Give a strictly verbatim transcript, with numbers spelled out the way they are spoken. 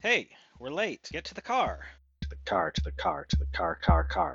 Hey, we're late. Get to the car. To the car, to the car, to the car, car, car.